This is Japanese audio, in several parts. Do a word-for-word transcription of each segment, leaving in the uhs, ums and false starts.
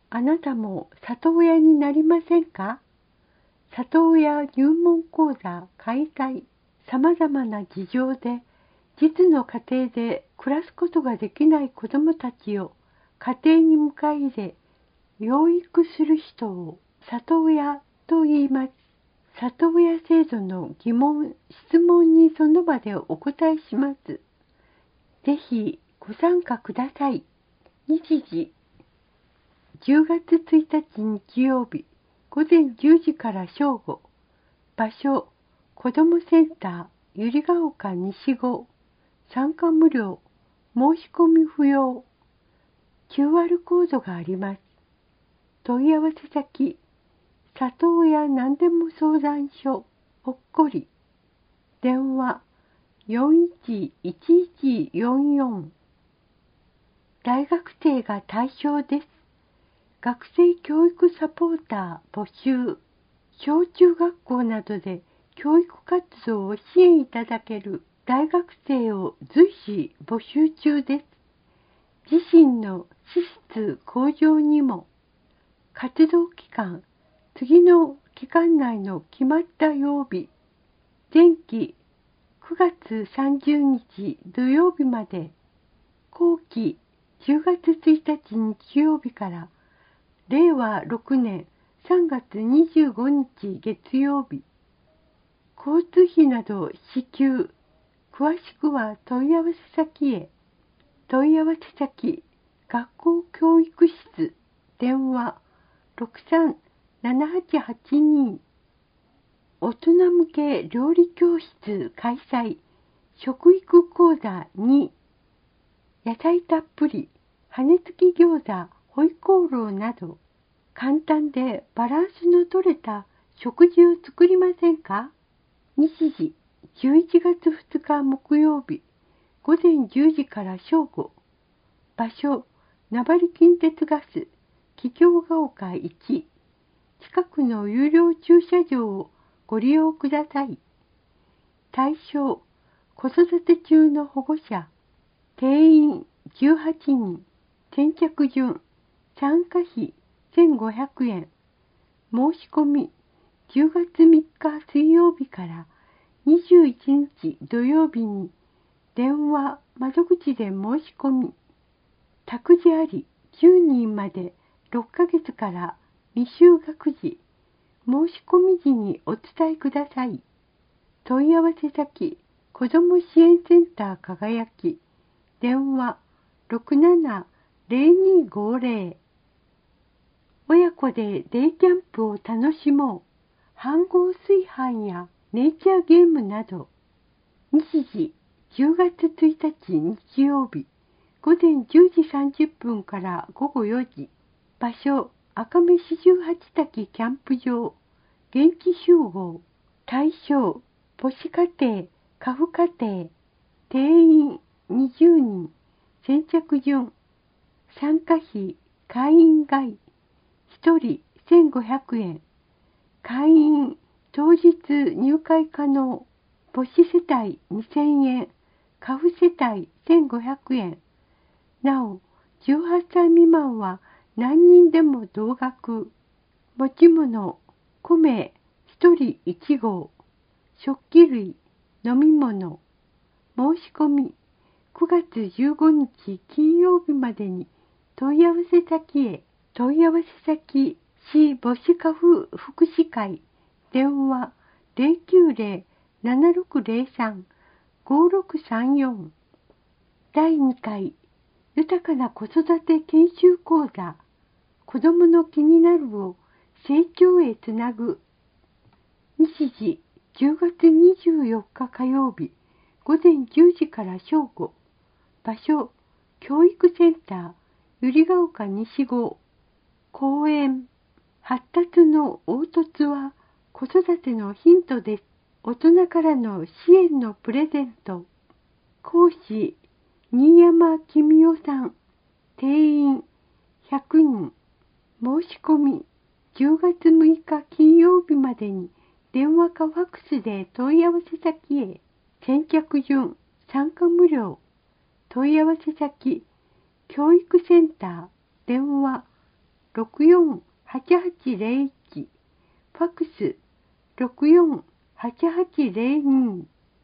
あなたも里親になりませんか？里親入門講座開催。様々な事情で実の家庭で暮らすことができない子どもたちを家庭に迎え入れ、養育する人を里親と言います。里親制度の疑問、質問にその場でお答えします。ぜひご参加ください。日時、じゅうがつついたち日曜日、午前じゅうじから正午。場所、子どもセンター、百合ヶ丘西号。参加無料、申し込み不要。キューアール コードがあります。問い合わせ先、里親何でも相談所、ほっこり。電話、よんいちいちいちよんよん。大学生が対象です。学生教育サポーター募集。小中学校などで教育活動を支援いただける大学生を随時募集中です。自身の資質向上にも。活動期間、次の期間内の決まった曜日。前期くがつさんじゅうにち土曜日まで。後期じゅうがつついたち日曜日かられいわろくねんさんがつにじゅうごにち月曜日。交通費など支給。詳しくは問い合わせ先へ。問い合わせ先、学校教育室。電話ろくさんななはちはちに。大人向け料理教室開催。食育講座に。野菜たっぷり、羽根付き餃子、ホイコーローなど、簡単でバランスの取れた食事を作りませんか？日時、じゅういちがつふつか木曜日、午前じゅうじから正午。場所、名張近鉄ガス、桔梗ヶ丘いち。近くの有料駐車場をご利用ください。対象、子育て中の保護者。定員じゅうはちにん。先着順。参加費せんごひゃくえん。申し込みじゅうがつみっか水曜日からにじゅういちにち土曜日に電話窓口で申し込み。託児ありじゅうにんまでろっかげつから未就学児。申し込み時にお伝えください。問い合わせ先、子ども支援センター輝き。電話ろくななぜろにごぜろ。親子でデイキャンプを楽しもう。飯盒炊飯やネイチャーゲームなど。日時、じゅうがつついたち日曜日、午前じゅうじさんじゅっぷんからごごよじ。場所、赤目四十八滝キャンプ場。現地集合。対象、母子家庭、家父家庭。定員にじゅうにん。先着順。参加費、会員外。ひとりせんごひゃくえん。会員、当日入会可能。母子世帯にせんえん。家父世帯せんごひゃくえん。なお、じゅうはっさい未満は何人でも同額。持ち物、米ひとりいちごう。食器類、飲み物。申し込み、くがつじゅうごにち金曜日までに問い合わせ先へ。問い合わせ先、市母子家父福祉会。電話ぜろきゅうぜろ ななろくぜろさん ごろくさんよん。だいにかい豊かな子育て研修講座。子どもの気になるを成長へつなぐ。日時、じゅうがつにじゅうよっか火曜日、午前じゅうじから正午。場所、教育センター、百合ヶ丘西号。講演、発達の凹凸は子育てのヒントです。大人からの支援のプレゼント。講師、新山公夫さん。定員ひゃくにん。申し込み、じゅうがつむいか金曜日までに電話かファックスで問い合わせ先へ。先着順、参加無料。問い合わせ先、教育センター。電話ろくよんはちはちゼロいち、ファックスろくよんはちはちゼロに。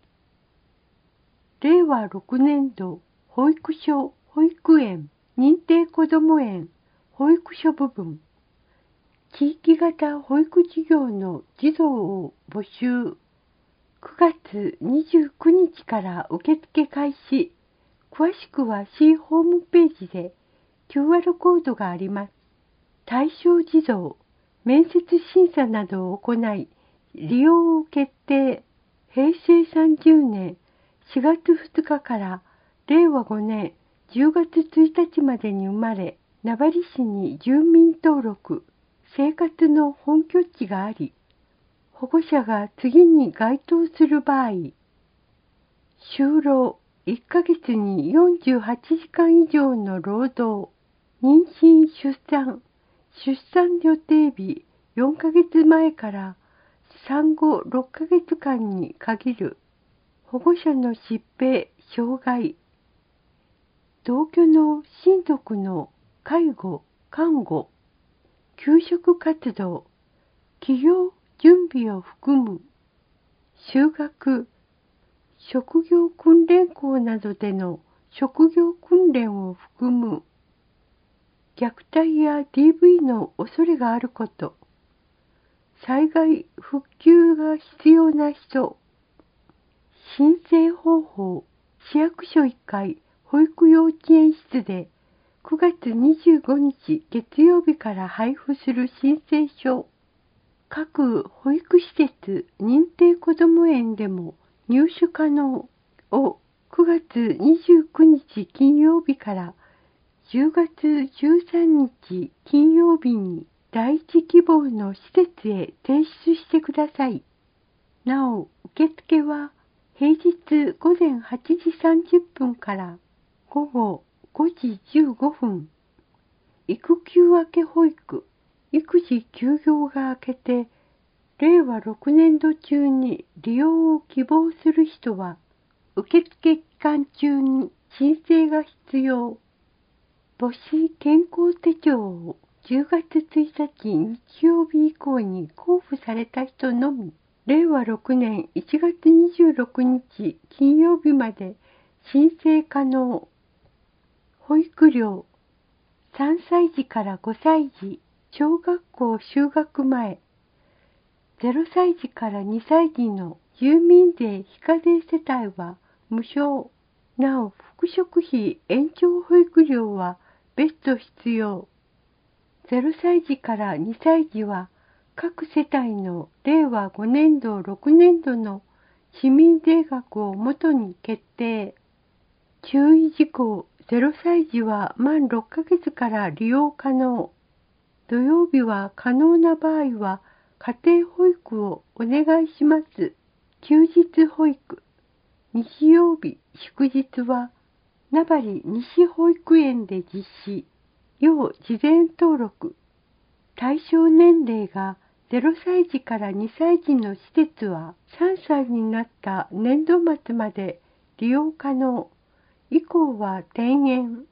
れいわろくねんど保育所、保育園、認定こども園、保育所部分、地域型保育事業の児童を募集。くがつにじゅうくにちから受付開始。詳しくは C ホームページで キューアール コードがあります。対象児童、面接審査などを行い、利用を決定。へいせいさんじゅうねんしがつふつかかられいわごねんじゅうがつついたちまでに生まれ、名張市に住民登録、生活の本拠地があり、保護者が次に該当する場合、就労いっかげつによんじゅうはちじかん以上の労働、妊娠出産、出産予定日よんかげつまえから産後ろっかげつかんに限る。保護者の疾病、障害、同居の親族の介護、看護、給食活動、起業準備を含む、就学、職業訓練校などでの職業訓練を含む、虐待や ディーブイ の恐れがあること、災害復旧が必要な人、申請方法、市役所いっかい保育幼稚園室でくがつにじゅうごにち月曜日から配布する申請書、各保育施設認定こども園でも入手可能をくがつにじゅうくにち金曜日からじゅうがつじゅうさんにち金曜日に第一希望の施設へ提出してください。なお、受付は平日ごぜんはちじさんじゅっぷんからごごごじじゅうごふん。育休明け保育、育児休業が明けて、れいわろくねんど中に利用を希望する人は、受付期間中に申請が必要。母子健康手帳をじゅうがつついたち日曜日以降に交付された人のみ、れいわろくねんいちがつにじゅうろくにち金曜日まで申請可能。保育料、さんさいじからごさいじ、小学校就学前、ゼロさいじからにさいじの住民税非課税世帯は無償。なお、復職費延長保育料は別途必要。ゼロさいじからにさいじは各世帯のれいわごねんどろくねんどの市民税額をもとに決定。注意事項、ゼロさいじは満ろっかげつから利用可能。土曜日は可能な場合は家庭保育をお願いします。休日保育、日曜日、祝日は名張西保育園で実施。要事前登録。対象年齢がゼロさいじからにさいじの施設はさんさいになった年度末まで利用可能。以降は転園。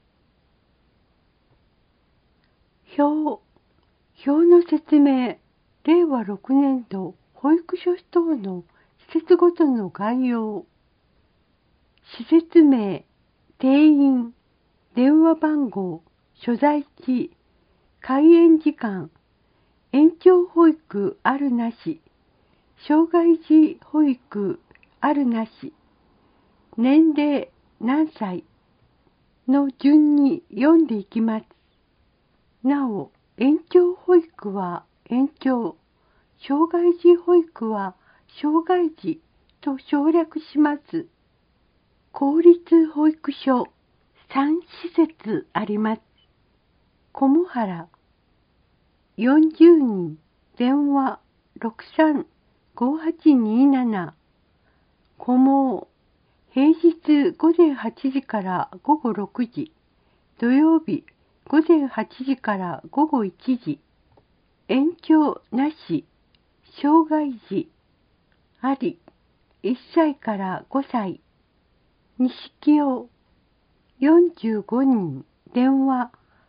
表。表の説明。れいわろくねんど保育所等の施設ごとの概要。施設名、定員、電話番号、所在地、開園時間、延長保育あるなし、障害児保育あるなし、年齢何歳の順に読んでいきます。なお、延長保育は延長、障害児保育は障害児と省略します。公立保育所さんしせつあります。菰原よんじゅうにん、電話ろくさんごはちになな、菰毛、平日ごぜんはちじからごごろくじ、土曜日ごぜんはちじからごごいちじ、延長なし、障害児、あり、いっさいからごさい、錦尾、よんじゅうごにん、電話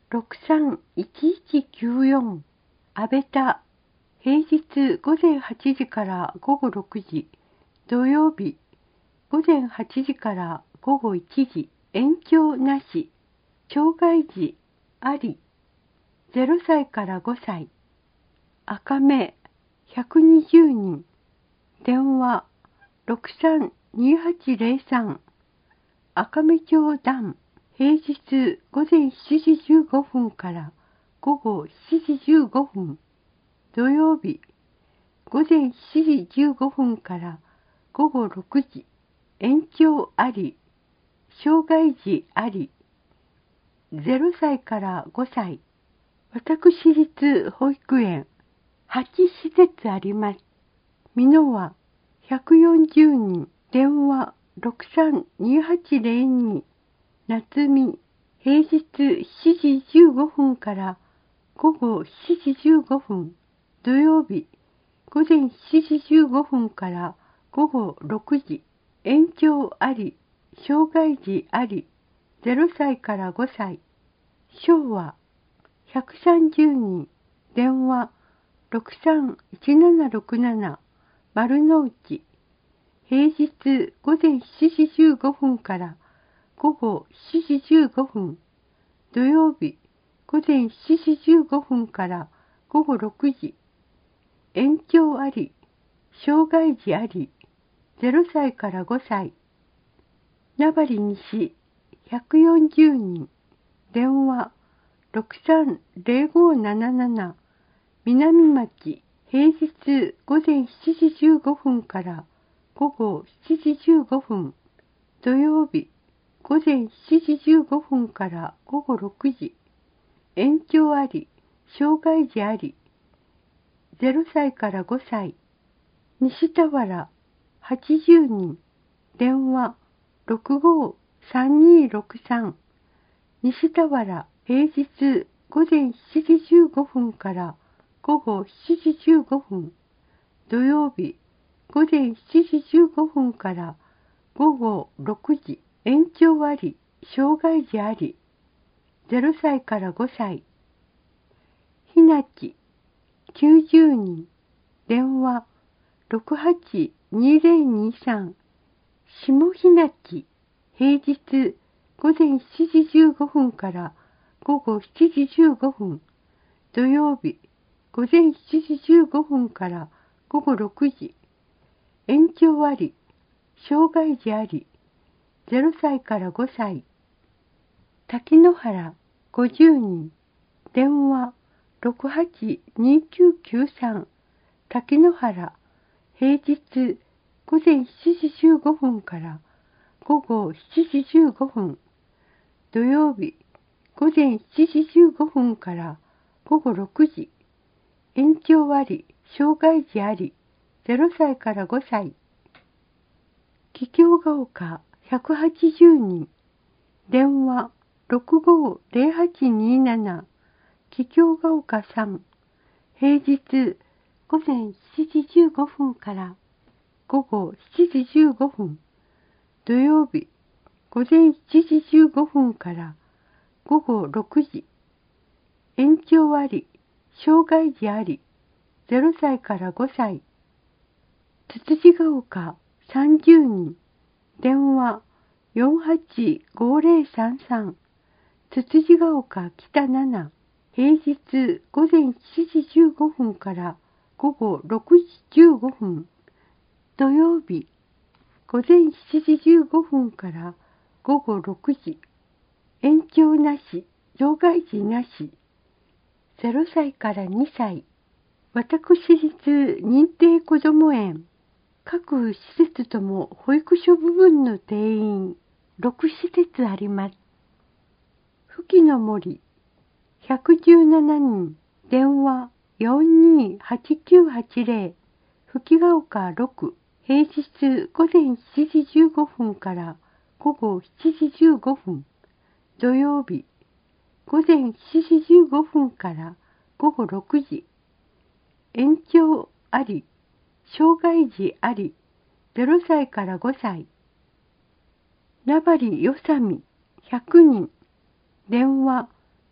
ろくさんいちいちきゅうよん阿部田平日午前はちじから午後ろくじ、土曜日午前はちじから午後いちじ、延長なし、障害児あり、ゼロさいからごさい、赤目ひゃくにじゅうにん、電話ろくさんにはちゼロさん、赤目町団、平日午前しちじじゅうごふんから午後しちじじゅうごふん、土曜日午前しちじじゅうごふんから午後ろくじ、延長あり、障害児あり、ゼロさいからごさい、私立保育園、はちしせつあります。美濃はひゃくよんじゅうにん、電話ろくさんにはちゼロに、夏美、平日しちじじゅうごふんから午後しちじじゅうごふん、土曜日午前しちじじゅうごふんから午後ろくじ、延長あり、障害児あり、ゼロさいからごさい、昭和ひゃくさんじゅうにん、電話ろくさんいちななろくなな、丸の内、平日午前しちじじゅうごふんから午後しちじじゅうごふん、土曜日午前しちじじゅうごふんから午後ろくじ、延長あり、障害児あり、ゼロさいからごさい、名張西ひゃくよんじゅうにん、電話ろくさんゼロごなななな、南町、平日午前しちじじゅうごふんから午後しちじじゅうごふん、土曜日午前しちじじゅうごふんから午後ろくじ、延長あり、障害児あり、ゼロさいからごさい、西田原はちじゅうにん、電話ろくごさんにろくさん、西田原、平日午前しちじじゅうごふんから午後しちじじゅうごふん、土曜日午前しちじじゅうごふんから午後ろくじ、延長あり、障害児あり、ゼロさいからごさい、ひなちきゅうじゅうにん、電話ろくはちにゼロにさん、下ひなち、平日午前しちじじゅうごふんから午後しちじじゅうごふん、土曜日午前しちじじゅうごふんから午後ろくじ、延長あり、障害児あり、ゼロさいからごさい、滝野原ごじゅうにん、電話ろくはちにきゅうきゅうさん、滝野原、平日午前しちじじゅうごふんから午後しちじじゅうごふん、土曜日午前しちじじゅうごふんから午後ろくじ、延長あり、障害児あり、ゼロさいからごさい、桔梗が丘ひゃくはちじゅうにん、電話ろくごゼロはちになな、桔梗が丘さん、平日午前しちじじゅうごふんから午後しちじじゅうごふん、土曜日午前しちじじゅうごふんから午後ろくじ、延長あり、障害児あり、ゼロさいからごさい、つつじが丘さんじゅうにん、電話よんはちごゼロさんさん、つつじが丘北なな、平日午前しちじじゅうごふんから午後ろくじじゅうごふん、土曜日午前しちじじゅうごふんから午後ろくじ、延長なし、障害児なし、ゼロさいからにさい、私立認定こども園、各施設とも保育所部分の定員ろくしせつあります。ふきの森ひゃくじゅうななにん、電話よんにはちきゅうはちゼロ、ふきがおかろく、平日午前しちじじゅうごふんから午後しちじじゅうごふん、土曜日午前しちじじゅうごふんから午後ろくじ、延長あり、障害児あり、ゼロさいからごさい、名張よさみひゃくにん、電話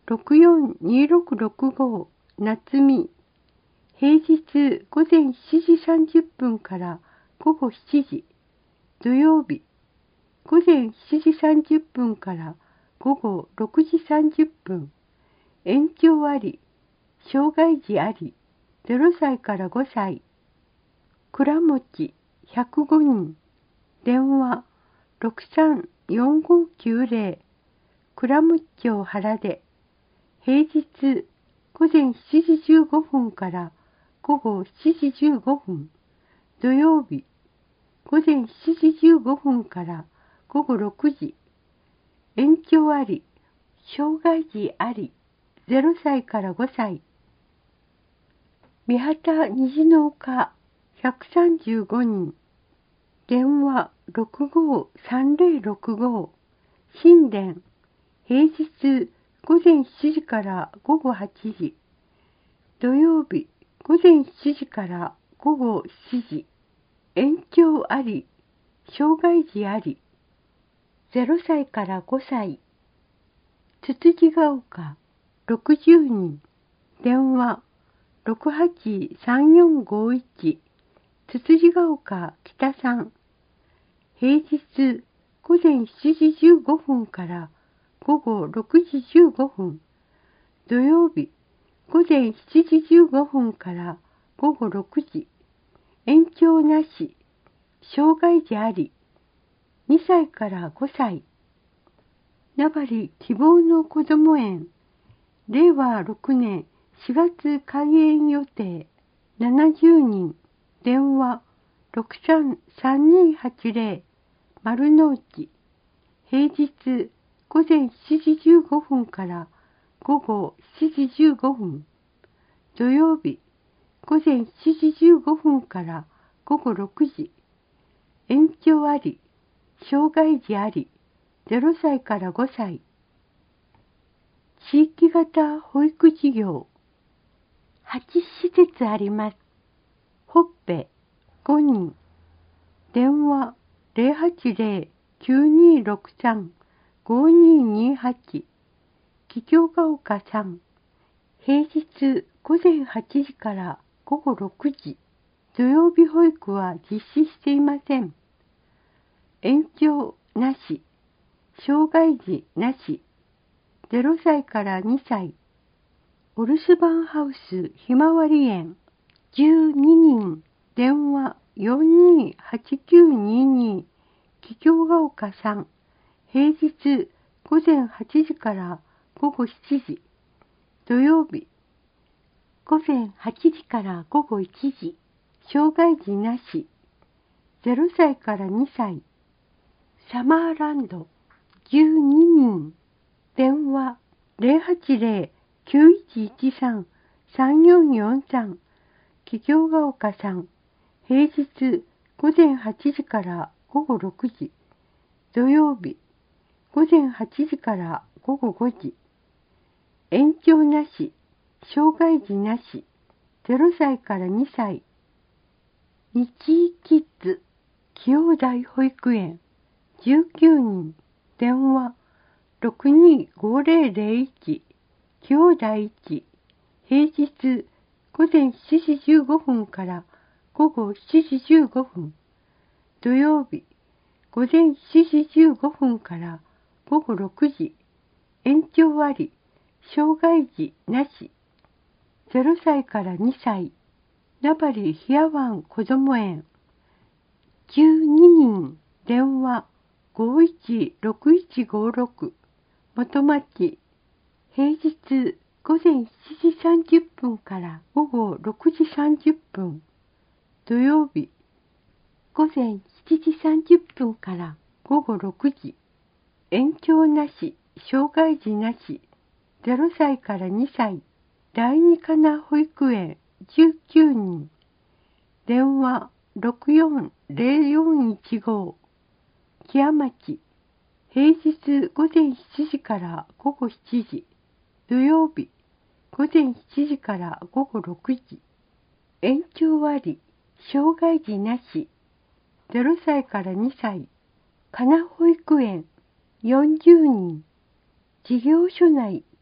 ろくよんにろくろくご夏美、平日午前しちじさんじゅっぷんから午後しちじ、土曜日、午前しちじさんじゅっぷんから午後ろくじさんじゅっぷん、延長あり、障害児あり、ゼロさいからごさい、倉持ひゃくごにん、電話ろくさんよんごきゅうぜろ、倉持町原で、平日午前しちじじゅうごふんから午後しちじじゅうごふん、土曜日、午前しちじじゅうごふんから午後ろくじ、延長あり、障害児あり、ゼロさいからごさい、三畑虹の丘ひゃくさんじゅうごにん、電話ろくごさんぜろろくご、新田、平日午前しちじから午後はちじ、土曜日午前しちじから午後しちじ、延長あり、障害児あり、ゼロさいからごさい、つつじが丘ろくじゅうにん、電話ろくはちさんよんごいち、つつじが丘北さん、平日午前しちじじゅうごふんから午後ろくじじゅうごふん、土曜日午前しちじじゅうごふんから午後ろくじ、延長なし、障害児あり、にさいからごさい、名張希望のこども園、れいわろくねんしがつ開園予定、ななじゅうにん、電話ろくさんさんにはちぜろ、丸の内、平日午前しちじじゅうごふんから午後しちじじゅうごふん、土曜日午前しちじじゅうごふんから午後ろくじ、延長あり、障害児あり、ゼロさいからごさい、地域型保育事業、はちしせつあります。ほっぺごにん、電話ぜろはちぜろ きゅうにろくさん ごににはち、桔梗ヶ丘さん、平日午前はちじから午後ろくじ、土曜日保育は実施していません。延長なし、障害児なし、ゼロさいからにさい、お留守番ハウスひまわり園、じゅうににん、電話よんにはちきゅうにに、桔梗ヶ丘さん、平日午前はちじから午後しちじ、土曜日午前はちじから午後いちじ、障害児なし、ゼロさいからにさい、サマーランドじゅうににん、電話ぜろはちぜろ きゅういちいちさん さんよんよんさん、桔梗ヶ丘さん、平日午前はちじから午後ろくじ、土曜日午前はちじから午後ごじ、延長なし、障害児なし、ゼロさいからにさい、日医キッズ清台保育園じゅうきゅうにん、電話ろくにごぜろぜろいち、清台いち、平日午前しちじじゅうごふんから午後しちじじゅうごふん、土曜日午前しちじじゅうごふんから午後ろくじ、延長あり、障害児なし、ゼロさいからにさい、名張ひやわんこども園、じゅうににん、電話ごいちろくいちごろく、元町、平日午前しちじさんじゅっぷんから午後ろくじさんじゅっぷん、土曜日午前しちじさんじゅっぷんから午後ろくじ、延長なし、障害児なし、ゼロさいからにさい、第二かな保育園じゅうきゅうにん、電話ろくよんぜろよんいちご、木屋町、平日午前しちじから午後しちじ、土曜日午前しちじから午後ろくじ、延長あり、障害児なし、ゼロさいからにさい、かな保育園よんじゅうにん、事業所内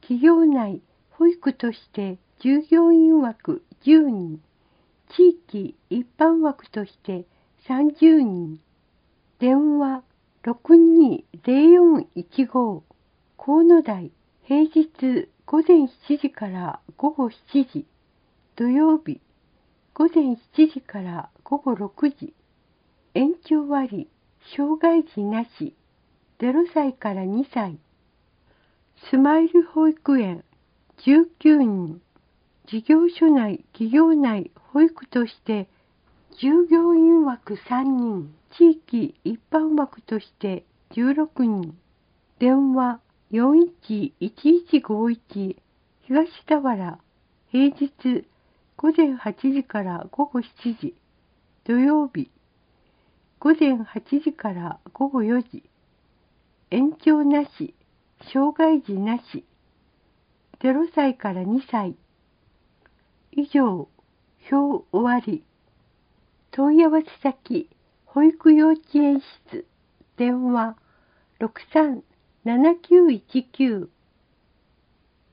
企業内保育として従業員枠じゅうにん、地域一般枠としてさんじゅうにん、電話ろくにーぜろよんいちご、河野台、平日午前しちじから午後しちじ、土曜日午前しちじから午後ろくじ、延長割、障害児なし、ゼロさいからにさい、スマイル保育園じゅうきゅうにん、事業所内、企業内保育として従業員枠さんにん、地域一般枠としてじゅうろくにん、電話よんいちいちいちごいち、東田原、平日午前はちじから午後しちじ、土曜日午前はちじから午後よじ、延長なし、障害児なし、ゼロさいからにさい。以上、表終わり。問い合わせ先、保育幼稚園室、電話ろくさん ななきゅういちきゅう